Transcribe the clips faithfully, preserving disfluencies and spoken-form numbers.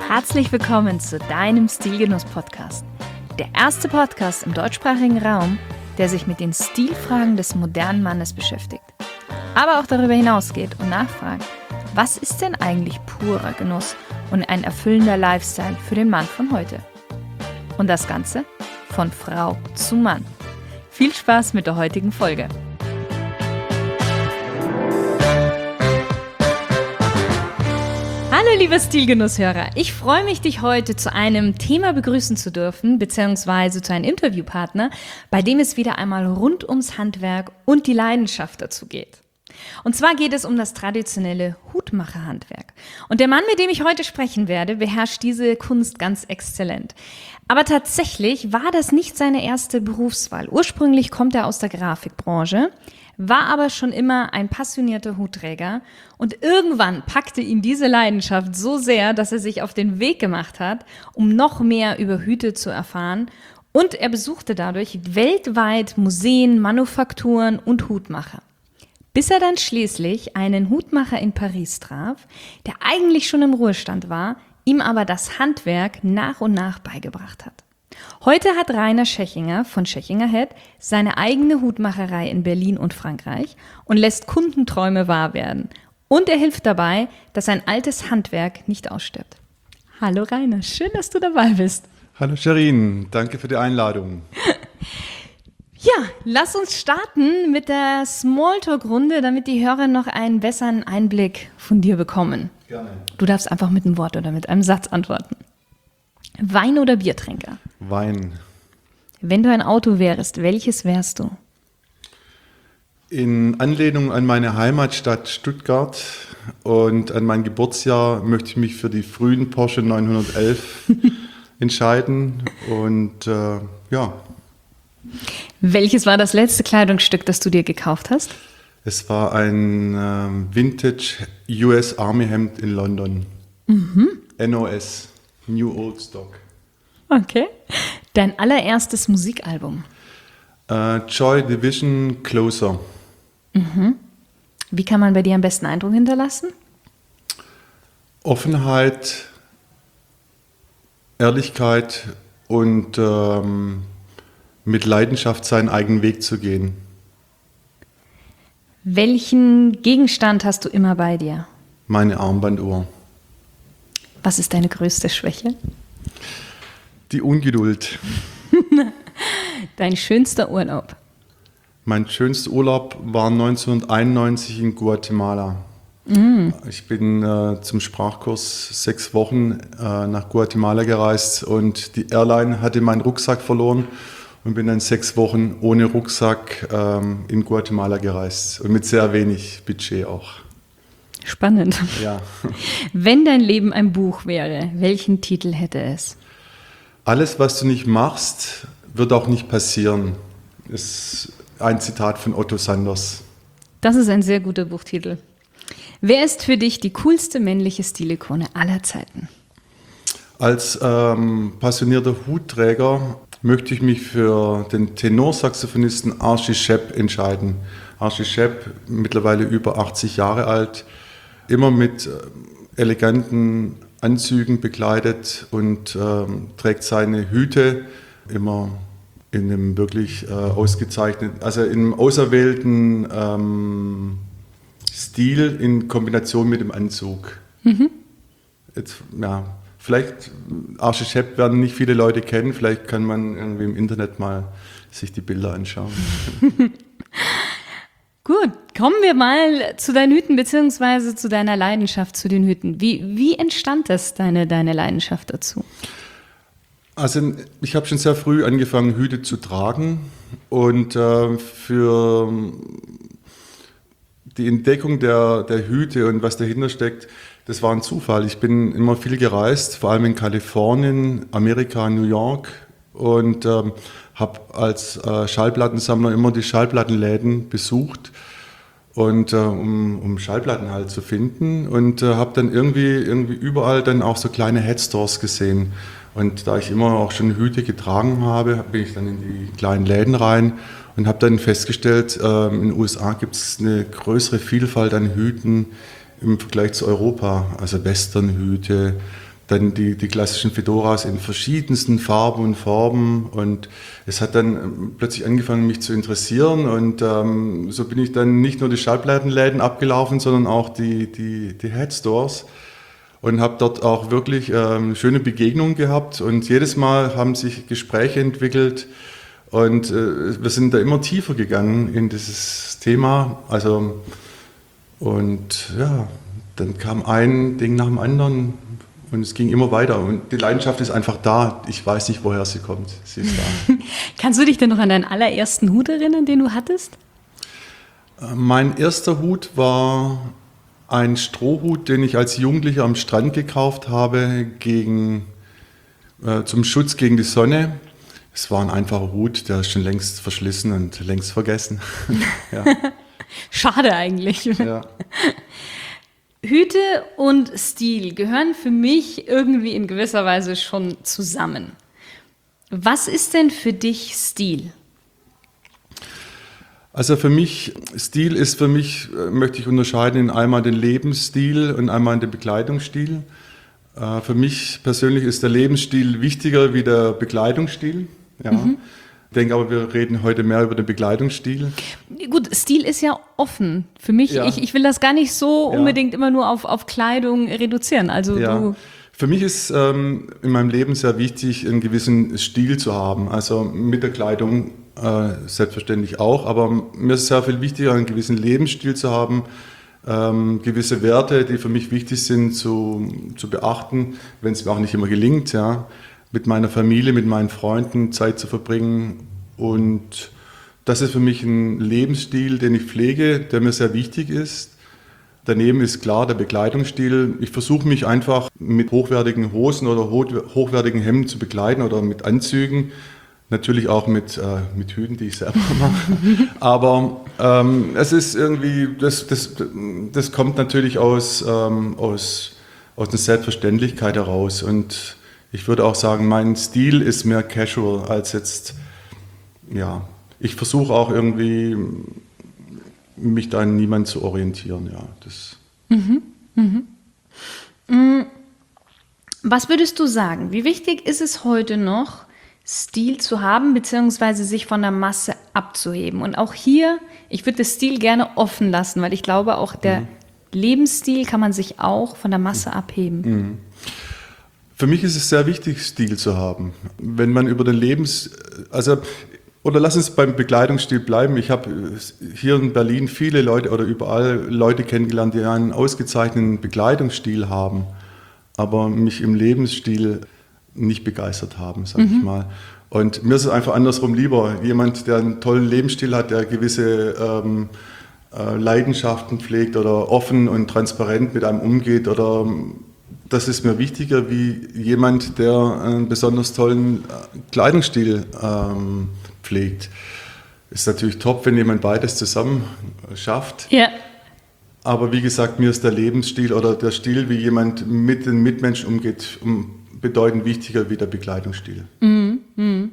Herzlich willkommen zu deinem Stilgenuss-Podcast. Der erste Podcast im deutschsprachigen Raum, der sich mit den Stilfragen des modernen Mannes beschäftigt. Aber auch darüber hinausgeht und nachfragt, was ist denn eigentlich purer Genuss und ein erfüllender Lifestyle für den Mann von heute? Und das Ganze von Frau zu Mann. Viel Spaß mit der heutigen Folge. Hallo liebe Stilgenusshörer, ich freue mich, dich heute zu einem Thema begrüßen zu dürfen, beziehungsweise zu einem Interviewpartner, bei dem es wieder einmal rund ums Handwerk und die Leidenschaft dazu geht. Und zwar geht es um das traditionelle Hutmacherhandwerk. Und der Mann, mit dem ich heute sprechen werde, beherrscht diese Kunst ganz exzellent. Aber tatsächlich war das nicht seine erste Berufswahl. Ursprünglich kommt er aus der Grafikbranche, war aber schon immer ein passionierter Hutträger und irgendwann packte ihn diese Leidenschaft so sehr, dass er sich auf den Weg gemacht hat, um noch mehr über Hüte zu erfahren, und er besuchte dadurch weltweit Museen, Manufakturen und Hutmacher. Bis er dann schließlich einen Hutmacher in Paris traf, der eigentlich schon im Ruhestand war, ihm aber das Handwerk nach und nach beigebracht hat. Heute hat Rainer Schechinger von Schechinger Head seine eigene Hutmacherei in Berlin und Frankreich und lässt Kundenträume wahr werden. Und er hilft dabei, dass ein altes Handwerk nicht ausstirbt. Hallo Rainer, schön, dass du dabei bist. Hallo Sherin, danke für die Einladung. Ja, lass uns starten mit der Smalltalk-Runde, damit die Hörer noch einen besseren Einblick von dir bekommen. Gerne. Du darfst einfach mit einem Wort oder mit einem Satz antworten. Wein oder Biertrinker? Wein. Wenn du ein Auto wärst, welches wärst du? In Anlehnung an meine Heimatstadt Stuttgart und an mein Geburtsjahr möchte ich mich für die frühen Porsche neunhundertelf entscheiden. Und äh, ja. Welches war das letzte Kleidungsstück, das du dir gekauft hast? Es war ein äh, Vintage U S Army Hemd in London. Mhm. N O S, New Old Stock. Okay. Dein allererstes Musikalbum? Äh, Joy Division, Closer. Mhm. Wie kann man bei dir am besten Eindruck hinterlassen? Offenheit, Ehrlichkeit und ähm, mit Leidenschaft seinen eigenen Weg zu gehen. Welchen Gegenstand hast du immer bei dir? Meine Armbanduhr. Was ist deine größte Schwäche? Die Ungeduld. Dein schönster Urlaub? Mein schönster Urlaub war neunzehnhunderteinundneunzig in Guatemala. Mm. Ich bin äh, zum Sprachkurs sechs Wochen äh, nach Guatemala gereist und die Airline hatte meinen Rucksack verloren und bin dann sechs Wochen ohne Rucksack ähm, in Guatemala gereist und mit sehr wenig Budget auch. Spannend. Ja. Wenn dein Leben ein Buch wäre, welchen Titel hätte es? Alles, was du nicht machst, wird auch nicht passieren. Das ist ein Zitat von Otto Sanders. Das ist ein sehr guter Buchtitel. Wer ist für dich die coolste männliche Stilikone aller Zeiten? Als ähm, passionierter Hutträger möchte ich mich für den Tenorsaxophonisten Archie Shepp entscheiden. Archie Shepp, mittlerweile über achtzig Jahre alt, immer mit eleganten Anzügen bekleidet und ähm, trägt seine Hüte immer in einem wirklich äh, ausgezeichneten, also in einem auserwählten ähm, Stil in Kombination mit dem Anzug. Mhm. Jetzt, ja, vielleicht, Archie Shepp werden nicht viele Leute kennen, vielleicht kann man irgendwie im Internet mal sich die Bilder anschauen. Gut, kommen wir mal zu deinen Hüten beziehungsweise zu deiner Leidenschaft zu den Hüten. Wie, wie entstand das, deine, deine Leidenschaft dazu? Also ich habe schon sehr früh angefangen, Hüte zu tragen und äh, für die Entdeckung der, der Hüte und was dahinter steckt, das war ein Zufall. Ich bin immer viel gereist, vor allem in Kalifornien, Amerika, New York und ähm, habe als äh, Schallplattensammler immer die Schallplattenläden besucht, und äh, um, um Schallplatten halt zu finden, und äh, habe dann irgendwie, irgendwie überall dann auch so kleine Headstores gesehen. Und da ich immer auch schon Hüte getragen habe, bin ich dann in die kleinen Läden rein und habe dann festgestellt, äh, in den U S A gibt es eine größere Vielfalt an Hüten im Vergleich zu Europa. Also Westernhüte, dann die, die klassischen Fedoras in verschiedensten Farben und Formen und es hat dann plötzlich angefangen, mich zu interessieren und ähm, so bin ich dann nicht nur die Schallplattenläden abgelaufen, sondern auch die, die, die Headstores und habe dort auch wirklich ähm, schöne Begegnungen gehabt und jedes Mal haben sich Gespräche entwickelt und äh, wir sind da immer tiefer gegangen in dieses Thema, also und ja, dann kam ein Ding nach dem anderen. Und es ging immer weiter und die Leidenschaft ist einfach da. Ich weiß nicht, woher sie kommt. Sie ist da. Kannst du dich denn noch an deinen allerersten Hut erinnern, den du hattest? Mein erster Hut war ein Strohhut, den ich als Jugendlicher am Strand gekauft habe, gegen, äh, zum Schutz gegen die Sonne. Es war ein einfacher Hut, der ist schon längst verschlissen und längst vergessen. Ja. Schade eigentlich. Ja. Hüte und Stil gehören für mich irgendwie in gewisser Weise schon zusammen. Was ist denn für dich Stil? Also für mich, Stil ist für mich, möchte ich unterscheiden in einmal den Lebensstil und einmal den Bekleidungsstil. Für mich persönlich ist der Lebensstil wichtiger wie der Bekleidungsstil. Ja. Mhm. Ich denke aber, wir reden heute mehr über den Bekleidungsstil. Gut, Stil ist ja offen. Für mich, ja. ich, ich will das gar nicht so ja. unbedingt immer nur auf, auf Kleidung reduzieren. Also ja. du Für mich ist ähm, in meinem Leben sehr wichtig, einen gewissen Stil zu haben. Also mit der Kleidung äh, selbstverständlich auch, aber mir ist sehr viel wichtiger, einen gewissen Lebensstil zu haben, ähm, gewisse Werte, die für mich wichtig sind, zu, zu beachten, wenn es mir auch nicht immer gelingt, ja. Mit meiner Familie, mit meinen Freunden Zeit zu verbringen. Und das ist für mich ein Lebensstil, den ich pflege, der mir sehr wichtig ist. Daneben ist klar der Bekleidungsstil. Ich versuche mich einfach mit hochwertigen Hosen oder hochwertigen Hemden zu bekleiden oder mit Anzügen. Natürlich auch mit, äh, mit Hüten, die ich selber mache. Aber ähm, es ist irgendwie, das, das, das kommt natürlich aus, ähm, aus, aus einer Selbstverständlichkeit heraus. Und ich würde auch sagen, mein Stil ist mehr casual als jetzt, ja, ich versuche auch irgendwie, mich da an niemand zu orientieren, ja. Das mhm, mhm. Was würdest du sagen, wie wichtig ist es heute noch, Stil zu haben, beziehungsweise sich von der Masse abzuheben? Und auch hier, ich würde das Stil gerne offen lassen, weil ich glaube, auch der mhm. Lebensstil kann man sich auch von der Masse abheben. Mhm. Für mich ist es sehr wichtig, Stil zu haben. Wenn man über den Lebens... Also, oder lass uns beim Bekleidungsstil bleiben. Ich habe hier in Berlin viele Leute oder überall Leute kennengelernt, die einen ausgezeichneten Bekleidungsstil haben, aber mich im Lebensstil nicht begeistert haben, sage mhm. ich mal. Und mir ist es einfach andersrum lieber. Jemand, der einen tollen Lebensstil hat, der gewisse ähm, äh, Leidenschaften pflegt oder offen und transparent mit einem umgeht oder... Das ist mir wichtiger wie jemand, der einen besonders tollen Kleidungsstil ähm, pflegt. Ist natürlich top, wenn jemand beides zusammen schafft. Ja. Aber wie gesagt, mir ist der Lebensstil oder der Stil, wie jemand mit den Mitmenschen umgeht, bedeutend wichtiger wie der Bekleidungsstil. Mhm. Mhm.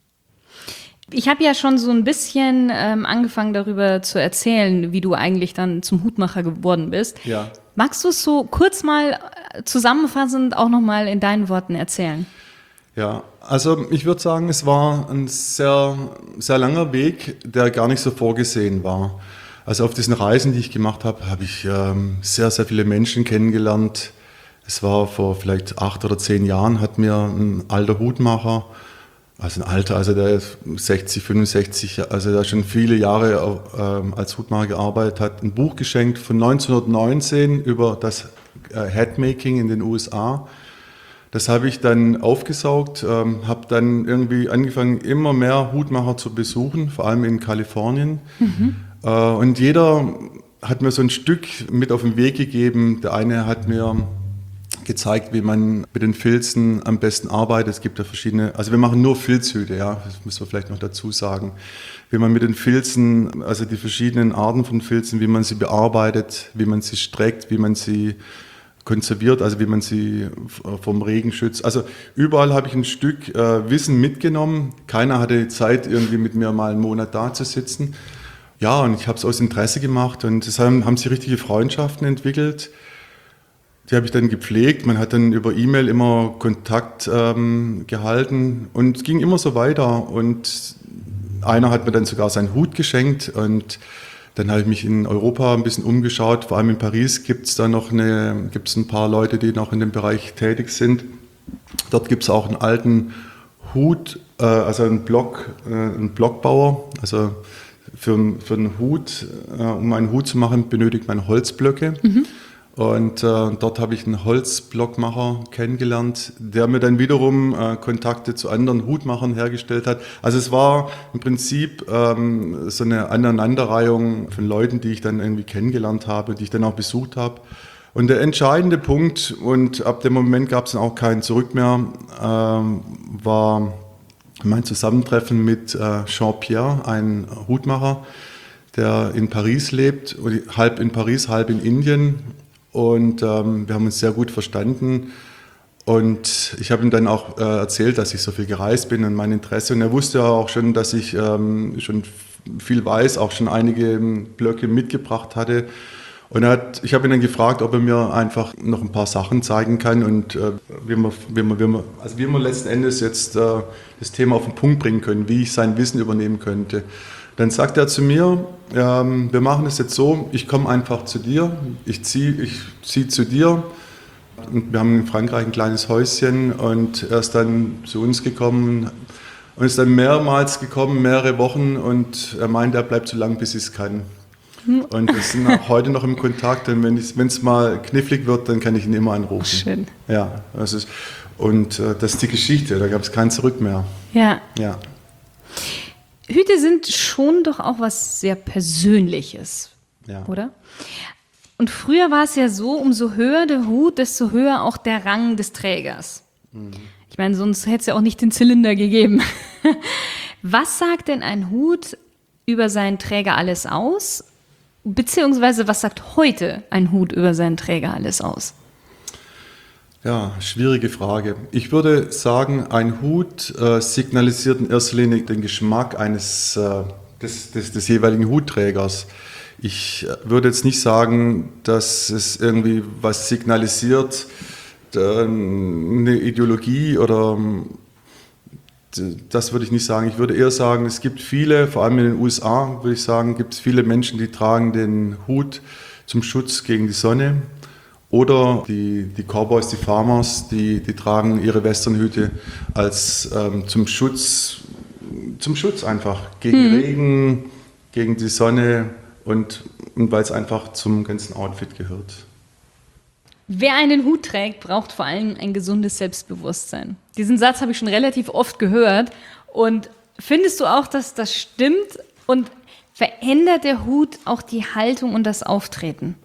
Ich habe ja schon so ein bisschen ähm, angefangen darüber zu erzählen, wie du eigentlich dann zum Hutmacher geworden bist. Ja. Magst du es so kurz mal zusammenfassend auch nochmal in deinen Worten erzählen? Ja, also ich würde sagen, es war ein sehr, sehr langer Weg, der gar nicht so vorgesehen war. Also auf diesen Reisen, die ich gemacht habe, habe ich ähm, sehr, sehr viele Menschen kennengelernt. Es war vor vielleicht acht oder zehn Jahren, hat mir ein alter Hutmacher, also ein alter, also der ist sechzig, fünfundsechzig, also der schon viele Jahre ähm, als Hutmacher gearbeitet hat, ein Buch geschenkt von neunzehnhundertneunzehn über das äh, Hatmaking in den U S A. Das habe ich dann aufgesaugt, ähm, habe dann irgendwie angefangen, immer mehr Hutmacher zu besuchen, vor allem in Kalifornien. Mhm. Äh, und jeder hat mir so ein Stück mit auf den Weg gegeben. Der eine hat mir gezeigt, wie man mit den Filzen am besten arbeitet. Es gibt ja verschiedene, also wir machen nur Filzhüte, ja, das müssen wir vielleicht noch dazu sagen. Wie man mit den Filzen, also die verschiedenen Arten von Filzen, wie man sie bearbeitet, wie man sie streckt, wie man sie konserviert, also wie man sie vom Regen schützt. Also überall habe ich ein Stück äh, Wissen mitgenommen. Keiner hatte Zeit, irgendwie mit mir mal einen Monat da zu sitzen. Ja, und ich habe es aus Interesse gemacht und es haben, haben sich richtige Freundschaften entwickelt. Die habe ich dann gepflegt. Man hat dann über E-Mail immer Kontakt ähm, gehalten und es ging immer so weiter. Und einer hat mir dann sogar seinen Hut geschenkt und dann habe ich mich in Europa ein bisschen umgeschaut. Vor allem in Paris gibt es da noch eine, gibt's ein paar Leute, die noch in dem Bereich tätig sind. Dort gibt es auch einen alten Hut, äh, also einen Block, äh, einen Blockbauer. Also für, für einen Hut, äh, um einen Hut zu machen, benötigt man Holzblöcke. Mhm. Und äh, dort habe ich einen Holzblockmacher kennengelernt, der mir dann wiederum äh, Kontakte zu anderen Hutmachern hergestellt hat. Also es war im Prinzip ähm, so eine Aneinanderreihung von Leuten, die ich dann irgendwie kennengelernt habe, die ich dann auch besucht habe. Und der entscheidende Punkt, und ab dem Moment gab es dann auch kein Zurück mehr, ähm, war mein Zusammentreffen mit äh, Jean-Pierre, ein Hutmacher, der in Paris lebt, halb in Paris, halb in Indien. Und ähm, wir haben uns sehr gut verstanden. Und ich habe ihm dann auch äh, erzählt, dass ich so viel gereist bin und mein Interesse. Und er wusste ja auch schon, dass ich ähm, schon viel weiß, auch schon einige Blöcke mitgebracht hatte. Und er hat, ich habe ihn dann gefragt, ob er mir einfach noch ein paar Sachen zeigen kann und äh, wie, wir, wie, wir, wie, wir, also wie wir letzten Endes jetzt äh, das Thema auf den Punkt bringen können, wie ich sein Wissen übernehmen könnte. Dann sagt er zu mir, ähm, wir machen es jetzt so, ich komme einfach zu dir, ich ziehe ich zieh zu dir. Und wir haben in Frankreich ein kleines Häuschen und er ist dann zu uns gekommen und ist dann mehrmals gekommen, mehrere Wochen und er meinte, er bleibt so lange, bis ich es kann. Und wir sind auch heute noch im Kontakt und wenn es mal knifflig wird, dann kann ich ihn immer anrufen. Schön. Ja, das ist, und äh, das ist die Geschichte, da gab es kein Zurück mehr. Ja. Ja. Hüte sind schon doch auch was sehr Persönliches, Ja. oder? Und früher war es ja so, umso höher der Hut, desto höher auch der Rang des Trägers. Mhm. Ich meine, sonst hätte es ja auch nicht den Zylinder gegeben. Was sagt denn ein Hut über seinen Träger alles aus? Beziehungsweise, was sagt heute ein Hut über seinen Träger alles aus? Ja, schwierige Frage. Ich würde sagen, ein Hut äh, signalisiert in erster Linie den Geschmack eines, äh, des, des, des jeweiligen Hutträgers. Ich würde jetzt nicht sagen, dass es irgendwie was signalisiert, äh, eine Ideologie oder das würde ich nicht sagen. Ich würde eher sagen, es gibt viele, vor allem in den U S A, würde ich sagen, gibt es viele Menschen, die tragen den Hut zum Schutz gegen die Sonne. Oder die, die Cowboys, die Farmers, die, die tragen ihre Westernhüte als ähm, zum Schutz, zum Schutz einfach gegen hm. Regen, gegen die Sonne und, und weil es einfach zum ganzen Outfit gehört. Wer einen Hut trägt, braucht vor allem ein gesundes Selbstbewusstsein. Diesen Satz habe ich schon relativ oft gehört. Und findest du auch, dass das stimmt? Und verändert der Hut auch die Haltung und das Auftreten?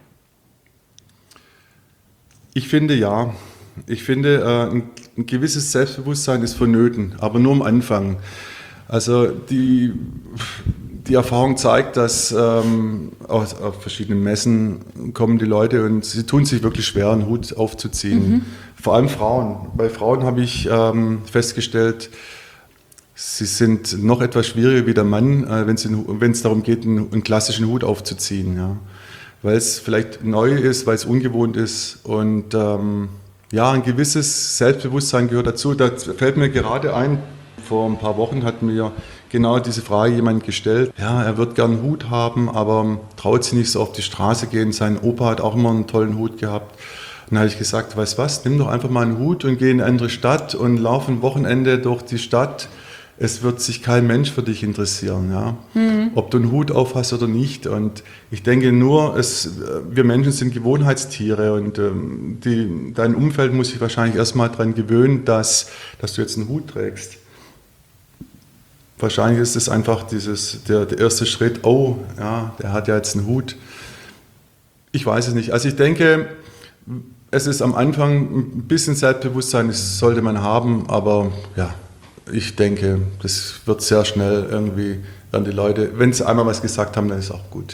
Ich finde ja. Ich finde, ein, ein gewisses Selbstbewusstsein ist vonnöten, aber nur am Anfang. Also die, die Erfahrung zeigt, dass ähm, auf, auf verschiedenen Messen kommen die Leute und sie tun sich wirklich schwer, einen Hut aufzuziehen. Mhm. Vor allem Frauen. Bei Frauen habe ich ähm, festgestellt, sie sind noch etwas schwieriger wie der Mann, äh, wenn es darum geht, einen, einen klassischen Hut aufzuziehen. Ja. Weil es vielleicht neu ist, weil es ungewohnt ist und ähm, ja, ein gewisses Selbstbewusstsein gehört dazu. Da fällt mir gerade ein, vor ein paar Wochen hat mir genau diese Frage jemand gestellt. Ja, er wird gern einen Hut haben, aber traut sich nicht so auf die Straße gehen. Sein Opa hat auch immer einen tollen Hut gehabt. Und dann habe ich gesagt, weißt du was, nimm doch einfach mal einen Hut und geh in eine andere Stadt und lauf ein Wochenende durch die Stadt. Es wird sich kein Mensch für dich interessieren, ja? Mhm. Ob du einen Hut auf hast oder nicht. Und ich denke nur, es, wir Menschen sind Gewohnheitstiere und ähm, die, dein Umfeld muss sich wahrscheinlich erstmal daran gewöhnen, dass, dass du jetzt einen Hut trägst. Wahrscheinlich ist es einfach dieses, der, der erste Schritt, oh, ja, der hat ja jetzt einen Hut. Ich weiß es nicht. Also ich denke, es ist am Anfang ein bisschen Selbstbewusstsein, das sollte man haben, aber ja, ich denke, das wird sehr schnell irgendwie, werden die Leute, wenn sie einmal was gesagt haben, dann ist es auch gut.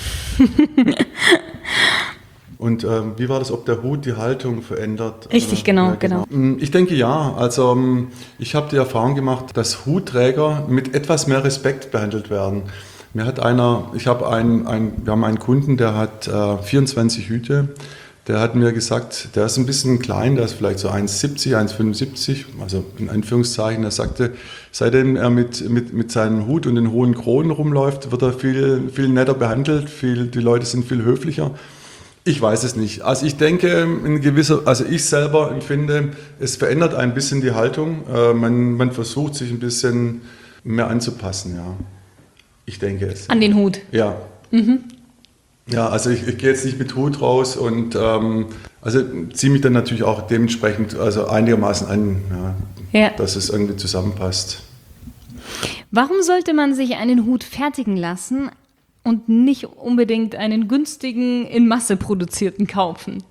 Und ähm, wie war das, ob der Hut die Haltung verändert? Richtig, genau, ja, genau, genau. Ich denke ja. Also ich habe die Erfahrung gemacht, dass Hutträger mit etwas mehr Respekt behandelt werden. Mir hat einer, ich habe einen, ein, wir haben einen Kunden, der hat äh, vierundzwanzig Hüte. Der hat mir gesagt, der ist ein bisschen klein, der ist vielleicht so eins siebzig, eins fünfundsiebzig, also in Anführungszeichen. Er sagte, seitdem er mit, mit, mit seinem Hut und den hohen Kronen rumläuft, wird er viel, viel netter behandelt, viel, die Leute sind viel höflicher. Ich weiß es nicht. Also ich denke, in gewisser, also ich selber empfinde, es verändert ein bisschen die Haltung. Äh, man, man versucht sich ein bisschen mehr anzupassen, ja. Ich denke es. An den Hut? Ja. Mhm. Ja, also ich, ich gehe jetzt nicht mit Hut raus und ähm, also ziehe mich dann natürlich auch dementsprechend also einigermaßen an, ja, ja. dass es irgendwie zusammenpasst. Warum sollte man sich einen Hut fertigen lassen und nicht unbedingt einen günstigen, in Masse produzierten kaufen?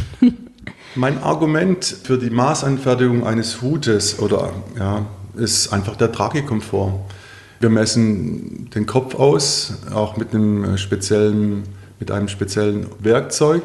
Mein Argument für die Maßanfertigung eines Hutes oder, ja, ist einfach der Tragekomfort. Wir messen den Kopf aus, auch mit einem speziellen, mit einem speziellen Werkzeug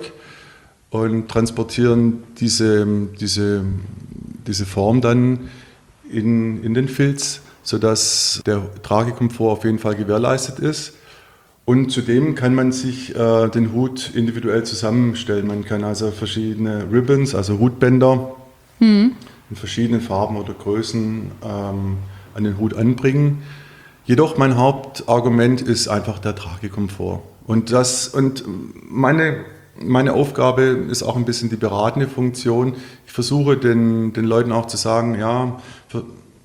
und transportieren diese, diese, diese Form dann in, in den Filz, sodass der Tragekomfort auf jeden Fall gewährleistet ist. Und zudem kann man sich äh, den Hut individuell zusammenstellen. Man kann also verschiedene Ribbons, also Hutbänder, mhm. in verschiedenen Farben oder Größen ähm, an den Hut anbringen. Jedoch mein Hauptargument ist einfach der Tragekomfort. Und, das, und meine, meine Aufgabe ist auch ein bisschen die beratende Funktion. Ich versuche den, den Leuten auch zu sagen, ja, für,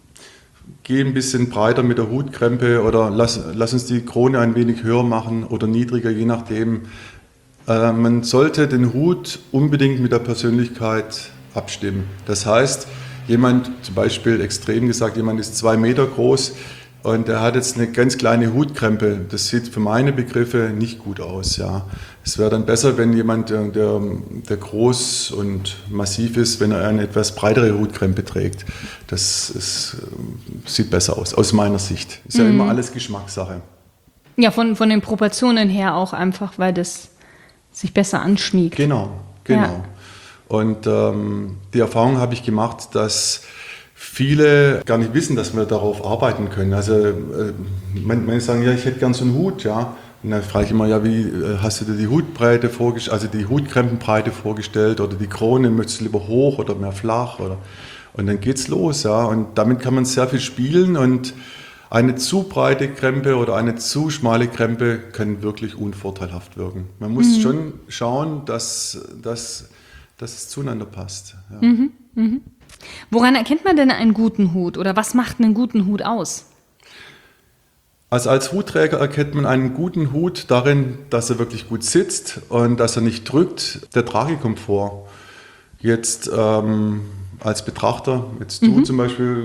geh ein bisschen breiter mit der Hutkrempe oder lass, lass uns die Krone ein wenig höher machen oder niedriger, je nachdem. Äh, man sollte den Hut unbedingt mit der Persönlichkeit abstimmen. Das heißt, jemand, zum Beispiel extrem gesagt, jemand ist zwei Meter groß, und er hat jetzt eine ganz kleine Hutkrempe. Das sieht für meine Begriffe nicht gut aus. Ja. Es wäre dann besser, wenn jemand, der, der, der groß und massiv ist, wenn er eine etwas breitere Hutkrempe trägt. Das ist, sieht besser aus, aus meiner Sicht. Ist ja mhm. immer alles Geschmackssache. Ja, von, von den Proportionen her auch einfach, weil das sich besser anschmiegt. Genau, genau. Ja. Und ähm, die Erfahrung habe ich gemacht, dass viele gar nicht wissen, dass wir darauf arbeiten können. Also äh, manche sagen, ja, ich hätte gern so einen Hut, ja. Und dann frage ich immer, ja, wie äh, hast du dir die Hutbreite vorgestellt, also die Hutkrempenbreite vorgestellt oder die Krone, möchtest du lieber hoch oder mehr flach? Oder, und dann geht's los, ja. Und damit kann man sehr viel spielen und eine zu breite Krempe oder eine zu schmale Krempe kann wirklich unvorteilhaft wirken. Man muss mhm. schon schauen, dass, dass, dass es zueinander passt. Ja. Mhm. Mhm. Woran erkennt man denn einen guten Hut oder was macht einen guten Hut aus? Also als Hutträger erkennt man einen guten Hut darin, dass er wirklich gut sitzt und dass er nicht drückt. Der Tragekomfort. Jetzt ähm, als Betrachter, jetzt du mhm. zum Beispiel,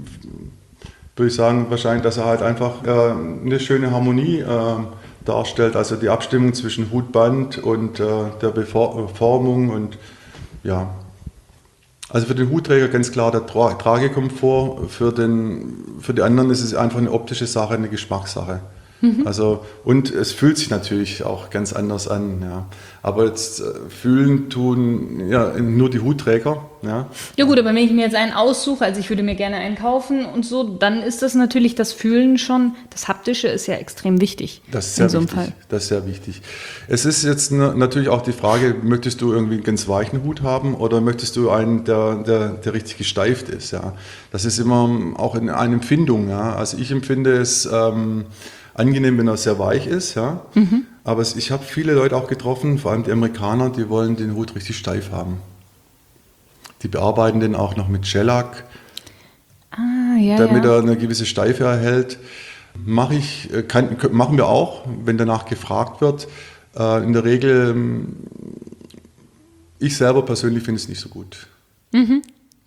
würde ich sagen, wahrscheinlich, dass er halt einfach äh, eine schöne Harmonie äh, darstellt. Also die Abstimmung zwischen Hutband und äh, der Beformung und ja. Also für den Hutträger ganz klar der Tra- Tragekomfort, für, den, für die anderen ist es einfach eine optische Sache, eine Geschmackssache. Mhm. Also, und es fühlt sich natürlich auch ganz anders an. Ja. Aber jetzt äh, fühlen tun ja, nur die Hutträger. Ja. Ja gut, aber wenn ich mir jetzt einen aussuche, also ich würde mir gerne einen kaufen und so, dann ist das natürlich das Fühlen schon, das Haptische ist ja extrem wichtig. Das ist sehr in so einem wichtig. Fall. Das ist sehr wichtig. Es ist jetzt natürlich auch die Frage, möchtest du irgendwie einen ganz weichen Hut haben oder möchtest du einen, der, der, der richtig gesteift ist? Ja. Das ist immer auch eine Empfindung. Ja. Also ich empfinde es ähm, angenehm, wenn er sehr weich ist. Ja. Mhm. Aber es, ich habe viele Leute auch getroffen, vor allem die Amerikaner, die wollen den Hut richtig steif haben. Die bearbeiten den auch noch mit Shellac, ah, ja, damit ja. er eine gewisse Steife erhält. Mach ich, kann, machen wir auch, wenn danach gefragt wird. In der Regel, ich selber persönlich finde es nicht so gut. Mhm.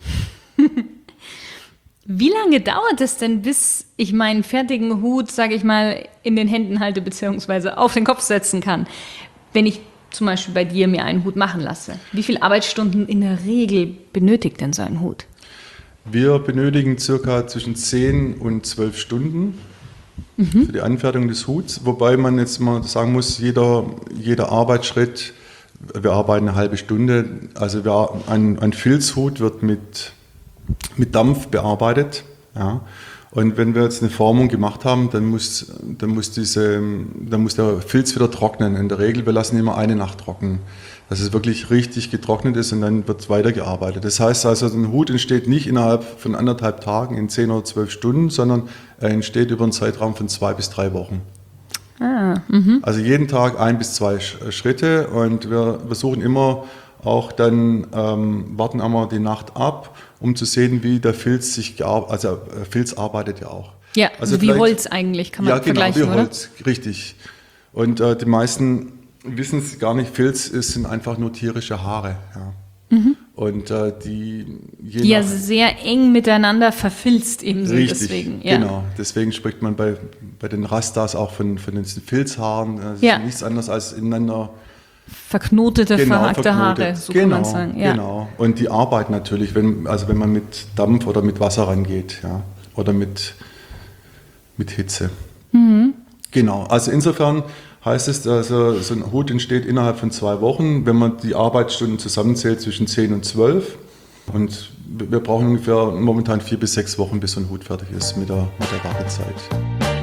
Wie lange dauert es denn, bis ich meinen fertigen Hut, sage ich mal, in den Händen halte bzw. auf den Kopf setzen kann, wenn ich zum Beispiel bei dir mir einen Hut machen lasse? Wie viele Arbeitsstunden in der Regel benötigt denn so ein Hut? Wir benötigen circa zwischen zehn und zwölf Stunden mhm. für die Anfertigung des Huts, wobei man jetzt mal sagen muss, jeder, jeder Arbeitsschritt, wir arbeiten eine halbe Stunde, also wir, ein, ein Filzhut wird mit, mit Dampf bearbeitet, ja. Und wenn wir jetzt eine Formung gemacht haben, dann muss, dann muss, diese, dann muss der Filz wieder trocknen. In der Regel, wir lassen immer eine Nacht trocknen. dass es wirklich richtig getrocknet ist und dann wird weitergearbeitet. Das heißt also, ein Hut entsteht nicht innerhalb von anderthalb Tagen in zehn oder zwölf Stunden, sondern er entsteht über einen Zeitraum von zwei bis drei Wochen. Ah, mhm. Also jeden Tag ein bis zwei Schritte und wir versuchen immer auch dann, ähm, warten einmal die Nacht ab, um zu sehen, wie der Filz sich gearbeitet, also Filz arbeitet ja auch. Ja, also wie Holz eigentlich, kann man ja, genau, vergleichen, wie oder? Holz, richtig. Und äh, die meisten wissen es gar nicht, Filz ist, sind einfach nur tierische Haare. Ja. Mhm. Und äh, die, je die ja nach, sehr eng miteinander verfilzt eben sind. richtig, Deswegen, ja. genau. Deswegen spricht man bei, bei den Rastas auch von, von den Filzhaaren. Das ja. ist nichts anderes als ineinander verknotete, genau, verhackte verknotet. Haare, so genau, kann man sagen. Ja. Genau. Und die Arbeit natürlich, wenn, also wenn man mit Dampf oder mit Wasser rangeht, ja, oder mit, mit Hitze. Mhm. Genau. Also insofern heißt es, also so ein Hut entsteht innerhalb von zwei Wochen, wenn man die Arbeitsstunden zusammenzählt zwischen zehn und zwölf. Und wir brauchen ungefähr momentan vier bis sechs Wochen, bis so ein Hut fertig ist mit der, mit der Wartezeit.